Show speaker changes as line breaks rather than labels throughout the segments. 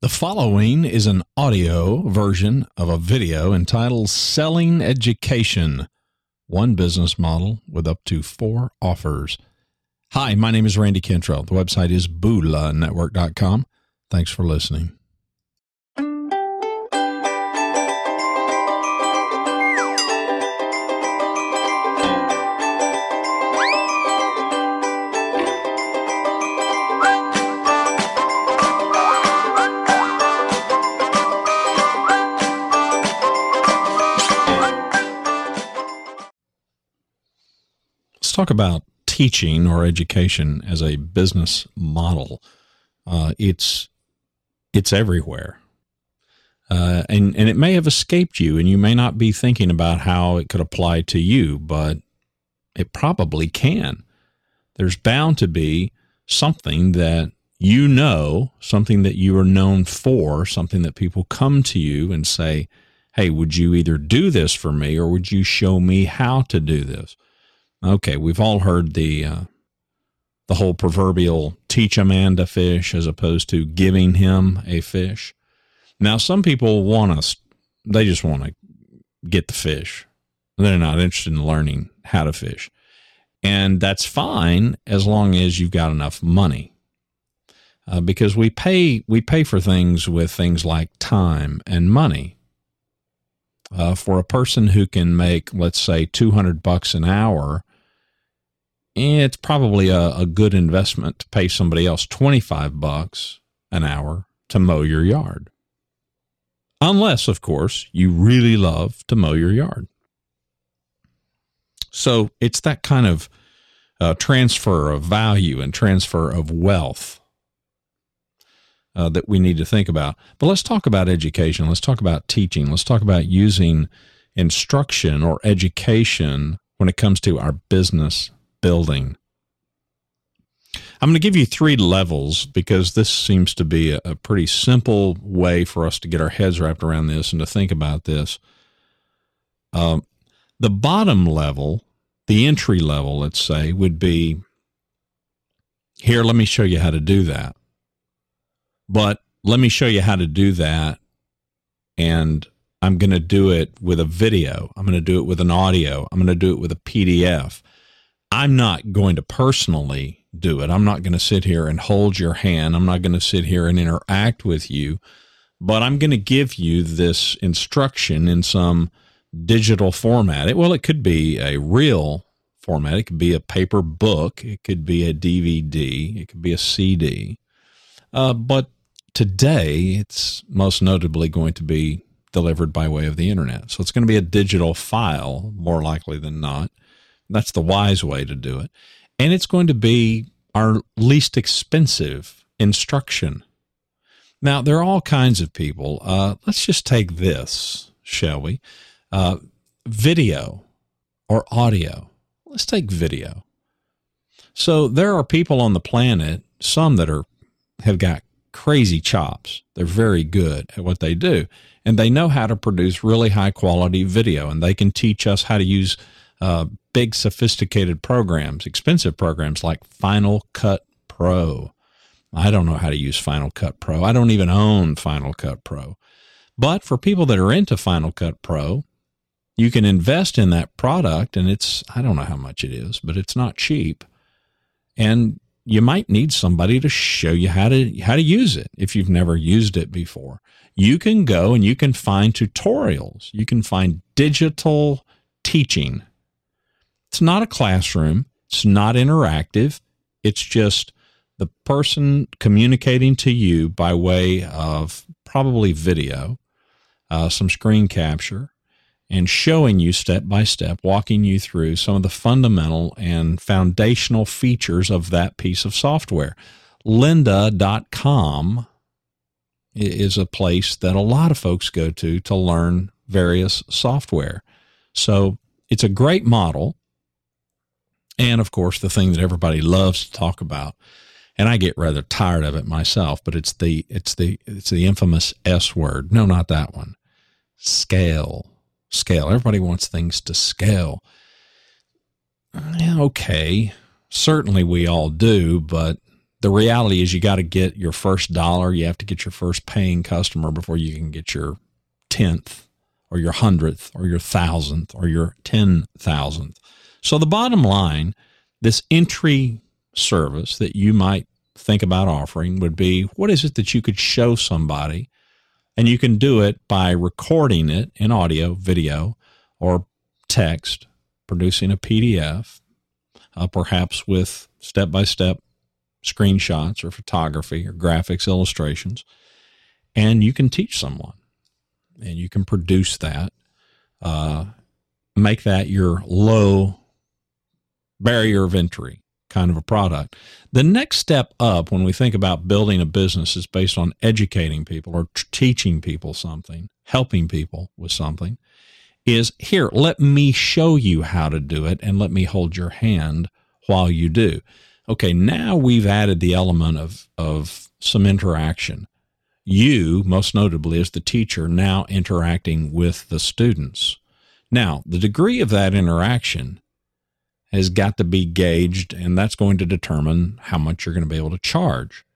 The following is an audio version of a video entitled Selling Education, One Business Model with Up to 4 Offers. Hi, my name is Randy Cantrell. The website is BoolaNetwork.com. Thanks for listening. Let's talk about teaching or education as a business model. It's everywhere. And it may have escaped you, and you may not be thinking about how it could apply to you, but it probably can. There's bound to be something that you know, something that you are known for, something that people come to you and say, hey, would you either do this for me or would you show me how to do this? Okay, we've all heard the whole proverbial teach a man to fish as opposed to giving him a fish. Now, some people they just want to get the fish. They're not interested in learning how to fish. And that's fine as long as you've got enough money. Because we pay for things with things like time and money. For a person who can make, let's say, $200 an hour, it's probably a good investment to pay somebody else $25 an hour to mow your yard. Unless, of course, you really love to mow your yard. So it's that kind of transfer of value and transfer of wealth that we need to think about. But let's talk about education. Let's talk about teaching. Let's talk about using instruction or education when it comes to our business building. I'm going to give you 3 levels because this seems to be a pretty simple way for us to get our heads wrapped around this and to think about this. The bottom level, the entry level, let's say, would be, here, let me show you how to do that. But let me show you how to do that, and I'm going to do it with a video. I'm going to do it with an audio. I'm going to do it with a PDF. I'm not going to personally do it. I'm not going to sit here and hold your hand. I'm not going to sit here and interact with you, but I'm going to give you this instruction in some digital format. It could be a real format. It could be a paper book. It could be a DVD. It could be a CD. But today, it's most notably going to be delivered by way of the internet. So it's going to be a digital file, more likely than not. That's the wise way to do it. And it's going to be our least expensive instruction. Now, there are all kinds of people. Let's just take this, shall we? Video or audio. Let's take video. So there are people on the planet, some that have got crazy chops. They're very good at what they do. And they know how to produce really high quality video. And they can teach us how to use big sophisticated programs, expensive programs like Final Cut Pro. I don't know how to use Final Cut Pro. I don't even own Final Cut Pro. But for people that are into Final Cut Pro, you can invest in that product, and I don't know how much it is, but it's not cheap. And you might need somebody to show you how to use it if you've never used it before. You can go and you can find tutorials. You can find digital teaching. It's not a classroom. It's not interactive. It's just the person communicating to you by way of probably video, some screen capture, and showing you step by step, walking you through some of the fundamental and foundational features of that piece of software. Lynda.com is a place that a lot of folks go to learn various software. So it's a great model. And of course, the thing that everybody loves to talk about, and I get rather tired of it myself, but it's the infamous S word. No, not that one. Scale. Everybody wants things to scale. Okay, certainly we all do, but the reality is you got to get your first dollar. You have to get your first paying customer before you can get your 10th or your 100th or your 1,000th or your 10,000th. So the bottom line, this entry service that you might think about offering would be, what is it that you could show somebody? And you can do it by recording it in audio, video, or text, producing a PDF, perhaps with step-by-step screenshots or photography or graphics, illustrations, and you can teach someone, and you can produce that, make that your low barrier of entry kind of a product. The next step up when we think about building a business is based on educating people or teaching people something, helping people with something, is here, let me show you how to do it and let me hold your hand while you do. Okay, now we've added the element of some interaction. You, most notably as the teacher, now interacting with the students. Now, the degree of that interaction has got to be gauged, and that's going to determine how much you're going to be able to charge.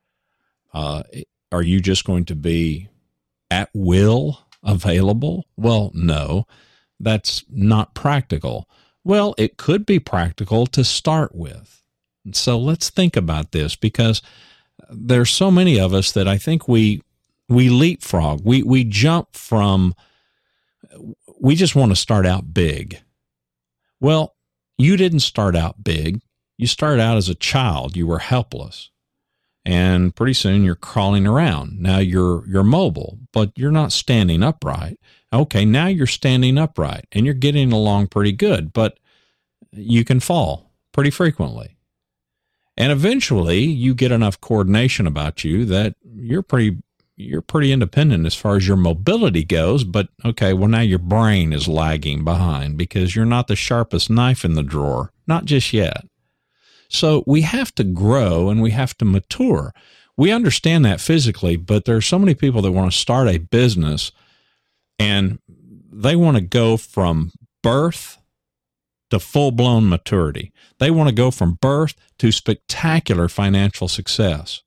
Are you just going to be at will available? Well, no, that's not practical. Well, it could be practical to start with. So let's think about this, because there's so many of us that I think we leapfrog. We jump from, we just want to start out big. Well, you didn't start out big. You started out as a child. You were helpless. And pretty soon you're crawling around. Now you're mobile, but you're not standing upright. Okay, now you're standing upright and you're getting along pretty good, but you can fall pretty frequently. And eventually you get enough coordination about you that you're pretty independent as far as your mobility goes, but okay, well now your brain is lagging behind because you're not the sharpest knife in the drawer, not just yet. So we have to grow and we have to mature. We understand that physically, but there are so many people that want to start a business and they want to go from birth to full-blown maturity. They want to go from birth to spectacular financial success.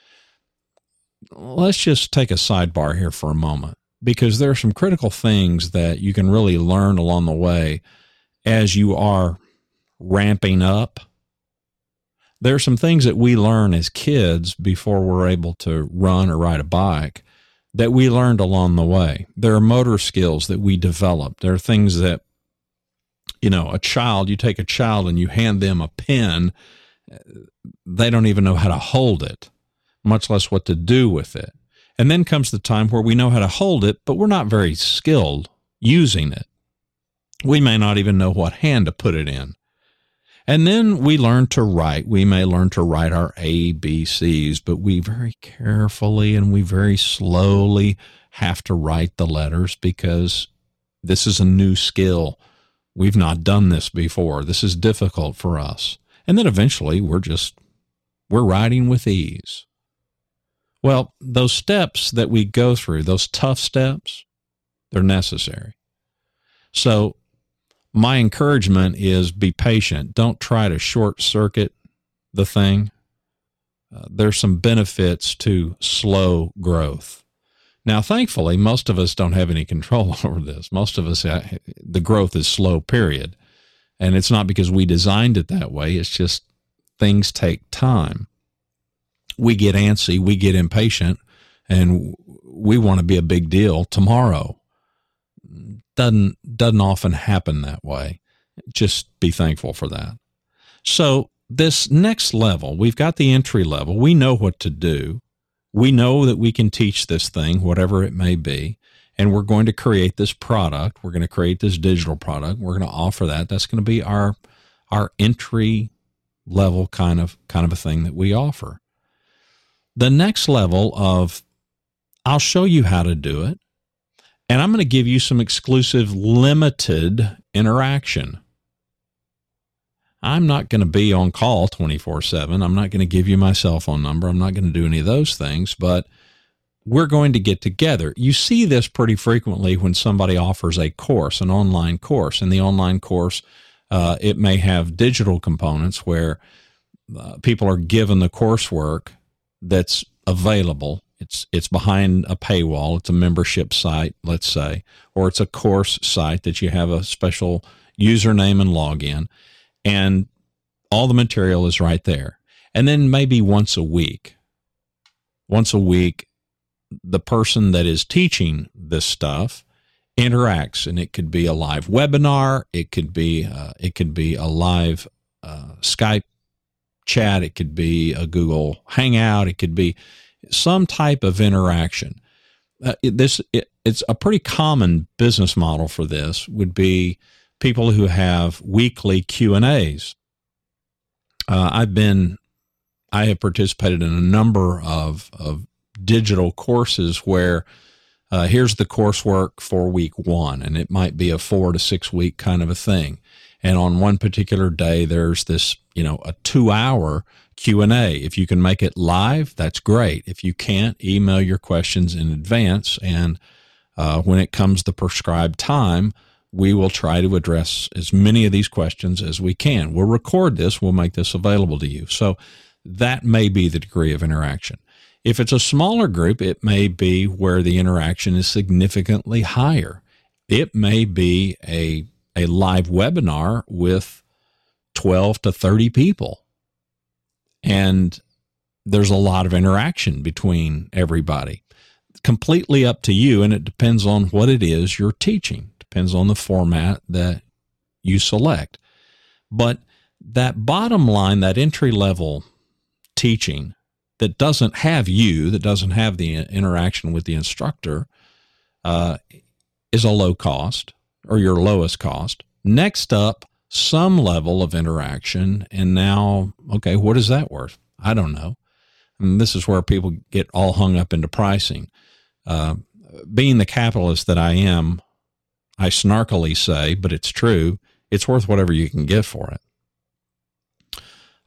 Let's just take a sidebar here for a moment, because there are some critical things that you can really learn along the way as you are ramping up. There are some things that we learn as kids before we're able to run or ride a bike that we learned along the way. There are motor skills that we develop. There are things that, a child, you take a child and you hand them a pen, they don't even know how to hold it, much less what to do with it. And then comes the time where we know how to hold it, but we're not very skilled using it. We may not even know what hand to put it in. And then we learn to write. We may learn to write our ABCs, but we very carefully and we very slowly have to write the letters because this is a new skill. We've not done this before. This is difficult for us. And then eventually we're writing with ease. Well, those steps that we go through, those tough steps, they're necessary. So my encouragement is be patient. Don't try to short circuit the thing. There's some benefits to slow growth. Now, thankfully, most of us don't have any control over this. Most of us, the growth is slow, period. And it's not because we designed it that way. It's just things take time. We get antsy, we get impatient, and we want to be a big deal tomorrow. Doesn't often happen that way. Just be thankful for that. So this next level, we've got the entry level. We know what to do. We know that we can teach this thing, whatever it may be, and we're going to create this product. We're going to create this digital product. We're going to offer that. That's going to be our entry level kind of a thing that we offer. The next level of, I'll show you how to do it, and I'm going to give you some exclusive limited interaction. I'm not going to be on call 24/7. I'm not going to give you my cell phone number. I'm not going to do any of those things, but we're going to get together. You see this pretty frequently when somebody offers a course, an online course. In the online course, it may have digital components where people are given the coursework that's available. It's behind a paywall. It's a membership site, let's say, or it's a course site that you have a special username and login, and all the material is right there. And then maybe once a week, the person that is teaching this stuff interacts, and it could be a live webinar, it could be a live Skype chat, it could be a Google Hangout, it could be some type of interaction. It's a pretty common business model for this would be people who have weekly Q&As. I have participated in a number of digital courses where here's the coursework for week 1, and it might be a 4 to 6 week kind of a thing. And on one particular day, there's this, a 2-hour Q&A. If you can make it live, that's great. If you can't, email your questions in advance. And when it comes the prescribed time, we will try to address as many of these questions as we can. We'll record this. We'll make this available to you. So that may be the degree of interaction. If it's a smaller group, it may be where the interaction is significantly higher. It may be a live webinar with 12 to 30 people. And there's a lot of interaction between everybody. Completely up to you, and it depends on what it is you're teaching. Depends on the format that you select. But that bottom line, that entry-level teaching that doesn't have that doesn't have the interaction with the instructor, is a low cost, or your lowest cost. Next up, some level of interaction. And now, okay, what is that worth? I don't know. And this is where people get all hung up into pricing. Being the capitalist that I am, I snarkily say, but it's true, it's worth whatever you can get for it.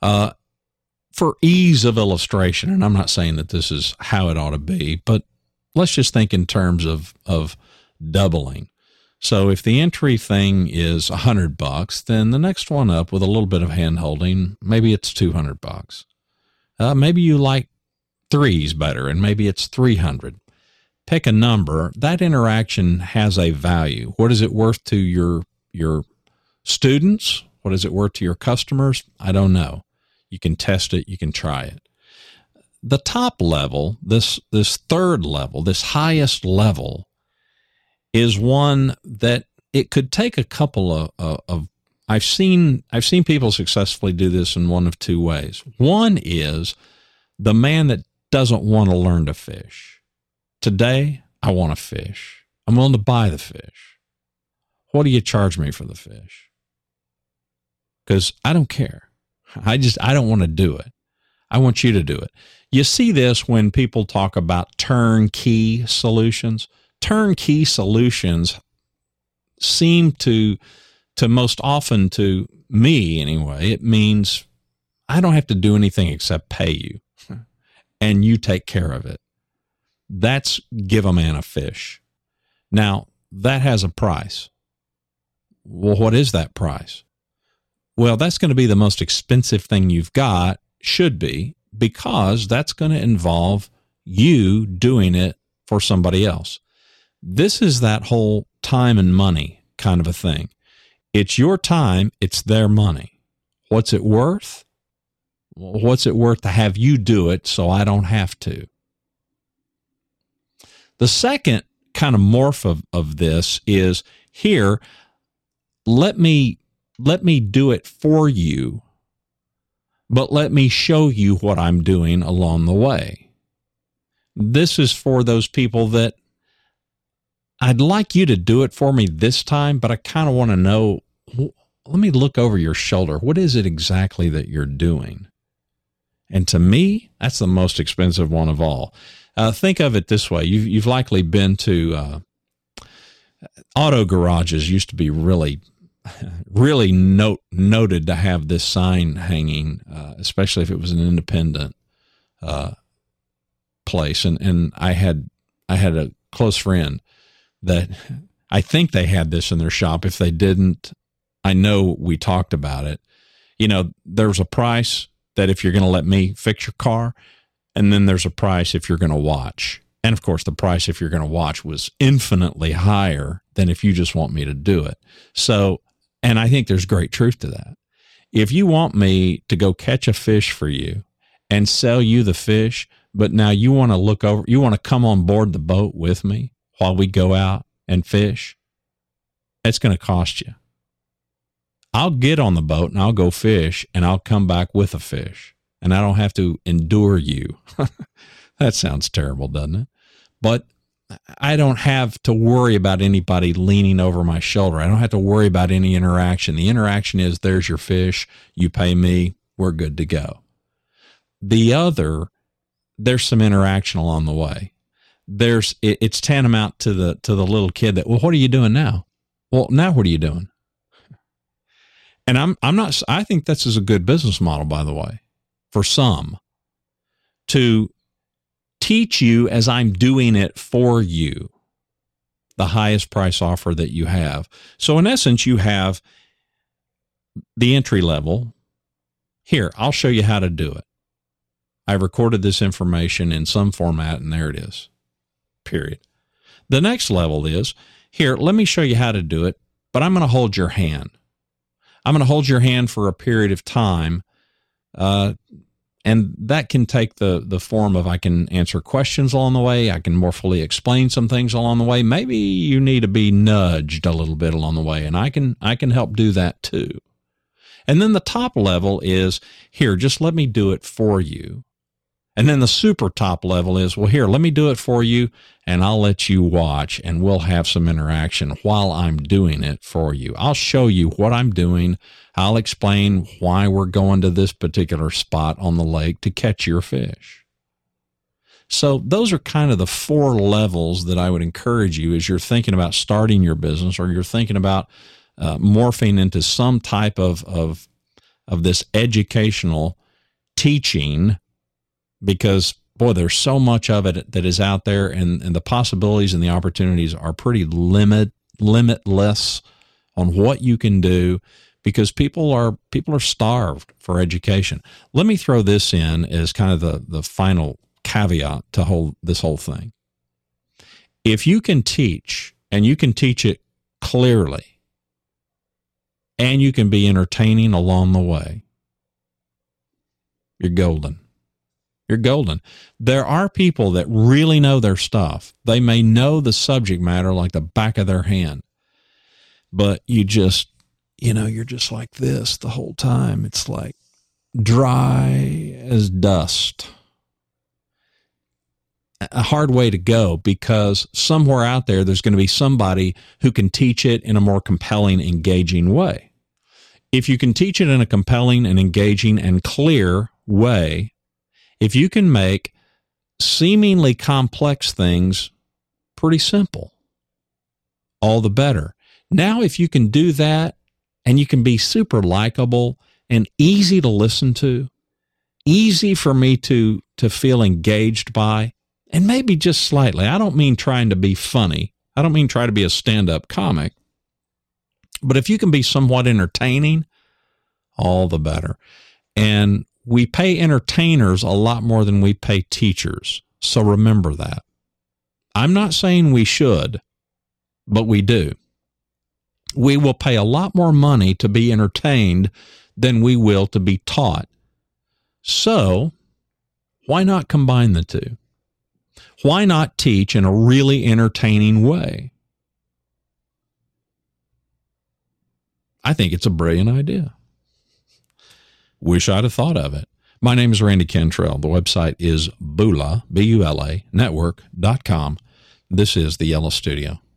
For ease of illustration, and I'm not saying that this is how it ought to be, but let's just think in terms of doubling. So if the entry thing is $100, then the next one up with a little bit of hand holding, maybe it's $200. Maybe you like threes better, and maybe it's $300. Pick a number. That interaction has a value. What is it worth to your students? What is it worth to your customers? I don't know. You can test it. You can try it. The top level, this third level, this highest level, is one that it could take a couple of I've seen people successfully do this in one of two ways. One is the man that doesn't want to learn to fish. Today, I want to fish. I'm willing to buy the fish. What do you charge me for the fish? Because I don't care. I don't want to do it. I want you to do it. You see this when people talk about turnkey solutions. Turnkey solutions seem to most often, to me anyway, it means I don't have to do anything except pay you and you take care of it. That's give a man a fish. Now, that has a price. Well, what is that price? Well, that's going to be the most expensive thing you've got, should be, because that's going to involve you doing it for somebody else. This is that whole time and money kind of a thing. It's your time. It's their money. What's it worth? What's it worth to have you do it so I don't have to? The second kind of morph of this is here, let me do it for you, but let me show you what I'm doing along the way. This is for those people that I'd like you to do it for me this time, but I kind of want to know, let me look over your shoulder. What is it exactly that you're doing? And to me, that's the most expensive one of all. Think of it this way. You've likely been to auto garages. Used to be really noted to have this sign hanging, especially if it was an independent place. And I had a close friend that I think they had this in their shop. If they didn't, I know we talked about it. There's a price that if you're going to let me fix your car, And then there's a price if you're going to watch. And of course, the price if you're going to watch was infinitely higher than if you just want me to do it. So, and I think there's great truth to that. If you want me to go catch a fish for you and sell you the fish, but now you want to look over, you want to come on board the boat with me while we go out and fish, it's going to cost you. I'll get on the boat and I'll go fish and I'll come back with a fish and I don't have to endure you. That sounds terrible, doesn't it? But I don't have to worry about anybody leaning over my shoulder. I don't have to worry about any interaction. The interaction is there's your fish, you pay me, we're good to go. The other, there's some interaction along the way. It's tantamount to the little kid that, well, what are you doing now? Well, now what are you doing? And I think this is a good business model, by the way, for some, to teach you as I'm doing it for you, the highest price offer that you have. So in essence, you have the entry level. Here, I'll show you how to do it. I recorded this information in some format, and there it is, period. The next level is, here, let me show you how to do it, but I'm going to hold your hand. I'm going to hold your hand for a period of time, and that can take the form of I can answer questions along the way. I can more fully explain some things along the way. Maybe you need to be nudged a little bit along the way, and I can help do that too. And then the top level is, here, just let me do it for you. And then the super top level is, well, here, let me do it for you, and I'll let you watch, and we'll have some interaction while I'm doing it for you. I'll show you what I'm doing. I'll explain why we're going to this particular spot on the lake to catch your fish. So those are kind of the 4 levels that I would encourage you as you're thinking about starting your business, or you're thinking about morphing into some type of this educational teaching, because, boy, there's so much of it that is out there, and the possibilities and the opportunities are pretty limitless on what you can do, because people are starved for education. Let me throw this in as kind of the final caveat to this whole thing. If you can teach, and you can teach it clearly, and you can be entertaining along the way, you're golden. You're golden. There are people that really know their stuff. They may know the subject matter like the back of their hand, but you're just like this the whole time. It's like dry as dust. A hard way to go, because somewhere out there's going to be somebody who can teach it in a more compelling, engaging way. If you can teach it in a compelling and engaging and clear way, if you can make seemingly complex things pretty simple, all the better. Now, if you can do that, and you can be super likable and easy to listen to, easy for me to feel engaged by, and maybe just slightly. I don't mean trying to be funny. I don't mean try to be a stand-up comic. But if you can be somewhat entertaining, all the better. And we pay entertainers a lot more than we pay teachers. So remember that. I'm not saying we should, but we do. We will pay a lot more money to be entertained than we will to be taught. So why not combine the two? Why not teach in a really entertaining way? I think it's a brilliant idea. Wish I'd have thought of it. My name is Randy Cantrell. The website is Bula, B-U-L-A, network.com. This is the Yellow Studio.